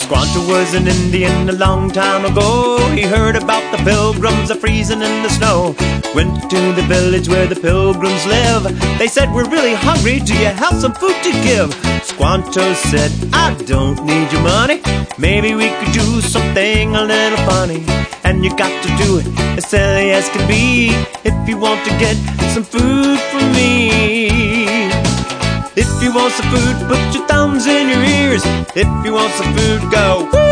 Squanto was an Indian a long time ago. He heard about the pilgrims a-freezing in the snow. Went to the village where the pilgrims live. They said, "We're really hungry, do you have some food to give?" Squanto said, "I don't need your money. Maybe we could do something a little funny. And you got to do it as silly as can be if you want to get some food from me. If you want some food, put your thumbs in your ears. If you want some food, go woo!